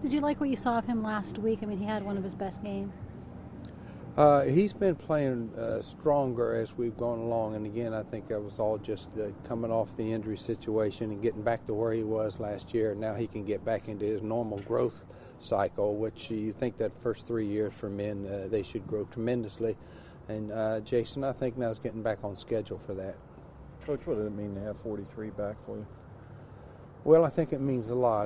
Did you like what you saw of him last week? I mean, he had one of his best games. He's been playing stronger as we've gone along, and again, I think that was all just coming off the injury situation and getting back to where he was last year. Now he can get back into his normal growth cycle, which you think that first 3 years for men, they should grow tremendously. And Jason, I think now is getting back on schedule for that. Coach, what did it mean to have 43 back for you? Well, I think it means a lot.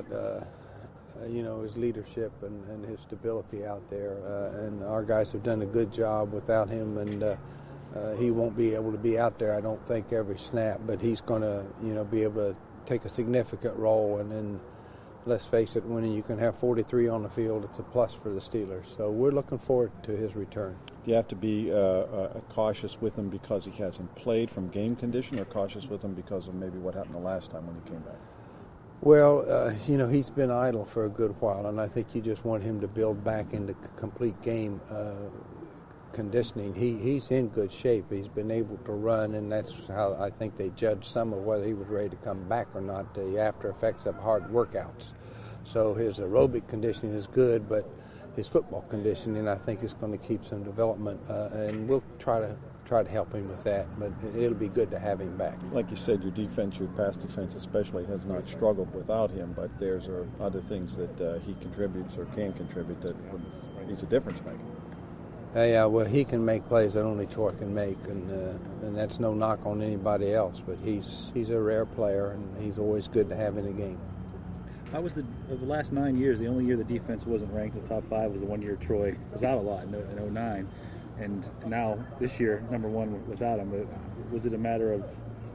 His leadership and his stability out there. And our guys have done a good job without him, and he won't be able to be out there, I don't think, every snap, but he's going to, be able to take a significant role. And then, let's face it, when you can have 43 on the field, it's a plus for the Steelers. So we're looking forward to his return. Do you have to be cautious with him because he hasn't played from game condition, or cautious with him because of maybe what happened the last time when he came back? Well, he's been idle for a good while, and I think you just want him to build back into complete game conditioning. He's in good shape. He's been able to run, and that's how I think they judged some of whether he was ready to come back or not, the after effects of hard workouts. So his aerobic conditioning is good, but his football conditioning, I think, is going to keep some development, and we'll try to help him with that, but it'll be good to have him back. Like you said, your defense, your pass defense especially, has not struggled without him, but there's other things that he contributes or can contribute that he's a difference maker. Yeah, well, he can make plays that only Troy can make, and that's no knock on anybody else, but he's a rare player, and he's always good to have in the game. How was the last 9 years, the only year the defense wasn't ranked in the top 5 was the one year Troy was out a lot in 2009. And now, this year, number one without him, was it a matter of,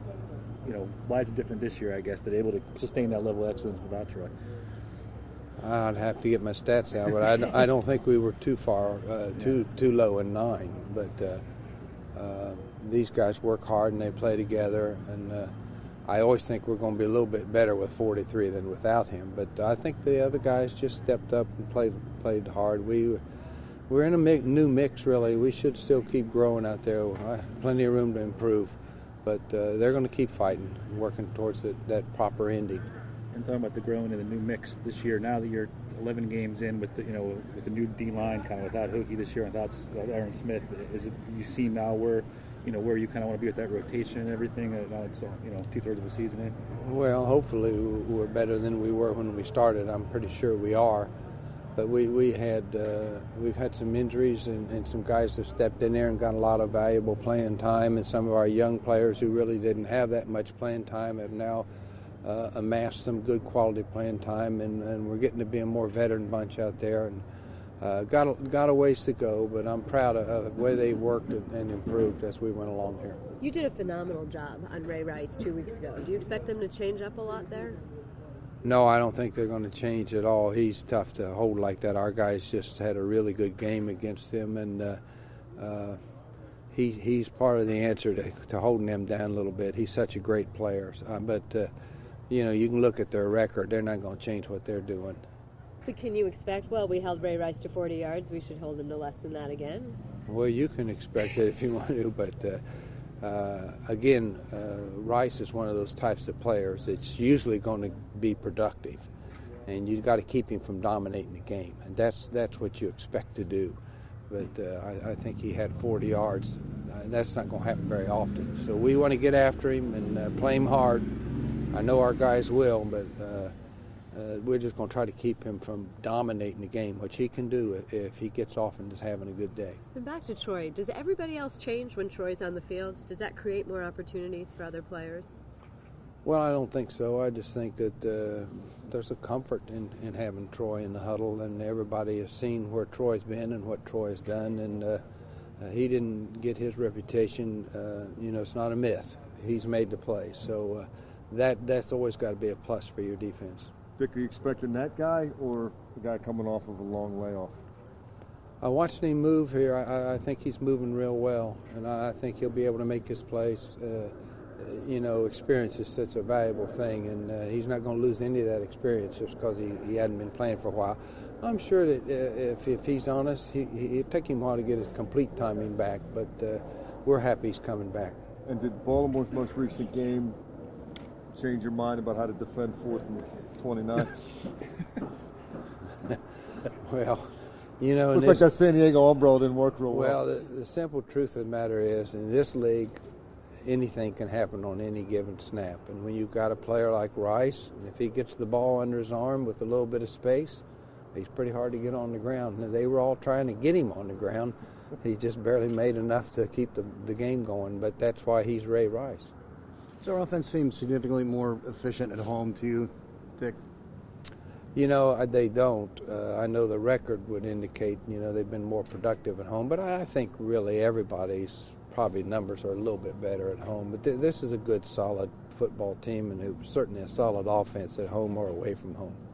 why is it different this year, I guess, that able to sustain that level of excellence without Troy? I'd have to get my stats out, but I don't think we were too far, too low in 9. But these guys work hard and they play together, and I always think we're going to be a little bit better with 43 than without him. But I think the other guys just stepped up and played hard. We're in a new mix, really. We should still keep growing out there. Plenty of room to improve, but they're going to keep fighting, working towards that proper ending. And talking about the growing in the new mix this year, now that you're 11 games in with the new D line, kind of without Hookie this year, without Aaron Smith, is it you see now where you kind of want to be with that rotation and everything? Now it's 2/3 of the season in. Well, hopefully we're better than we were when we started. I'm pretty sure we are. But we've had some injuries, and some guys have stepped in there and got a lot of valuable playing time, and some of our young players who really didn't have that much playing time have now amassed some good quality playing time, and we're getting to be a more veteran bunch out there, and got a ways to go, but I'm proud of the way they worked and improved as we went along here. You did a phenomenal job on Ray Rice 2 weeks ago. Do you expect them to change up a lot there? No, I don't think they're going to change at all. He's tough to hold like that. Our guys just had a really good game against him, and he's part of the answer to holding them down a little bit. He's such a great player. But you can look at their record. They're not going to change what they're doing. But can you expect, we held Ray Rice to 40 yards. We should hold him to less than that again? Well, you can expect it if you want to, but again, Rice is one of those types of players that's usually going to be productive, and you've got to keep him from dominating the game, and that's what you expect to do. But I think he had 40 yards, and that's not going to happen very often. So we want to get after him and play him hard. I know our guys will, but we're just going to try to keep him from dominating the game, which he can do if he gets off and is having a good day. And back to Troy, does everybody else change when Troy's on the field? Does that create more opportunities for other players? Well, I don't think so. I just think that there's a comfort in having Troy in the huddle, and everybody has seen where Troy's been and what Troy's done, and he didn't get his reputation. It's not a myth. He's made the play, so that's always got to be a plus for your defense. Dick, are you expecting that guy or the guy coming off of a long layoff? Watching him move here, I think he's moving real well, and I think he'll be able to make his plays. Experience is such a valuable thing, and he's not going to lose any of that experience just because he hadn't been playing for a while. I'm sure that if he's honest, it'll take him a while to get his complete timing back, but we're happy he's coming back. And did Baltimore's most recent game change your mind about how to defend 4th and 29? Well, you know, Looks like that San Diego umbrella didn't work real well. well, the simple truth of the matter is, in this league, anything can happen on any given snap. And when you've got a player like Rice, and if he gets the ball under his arm with a little bit of space, he's pretty hard to get on the ground. And they were all trying to get him on the ground. He just barely made enough to keep the game going, but that's why he's Ray Rice. Does our offense seem significantly more efficient at home to you, Dick? You know, they don't. I know the record would indicate, you know, they've been more productive at home, but I think really everybody's probably numbers are a little bit better at home. But this is a good, solid football team, and certainly a solid offense at home or away from home.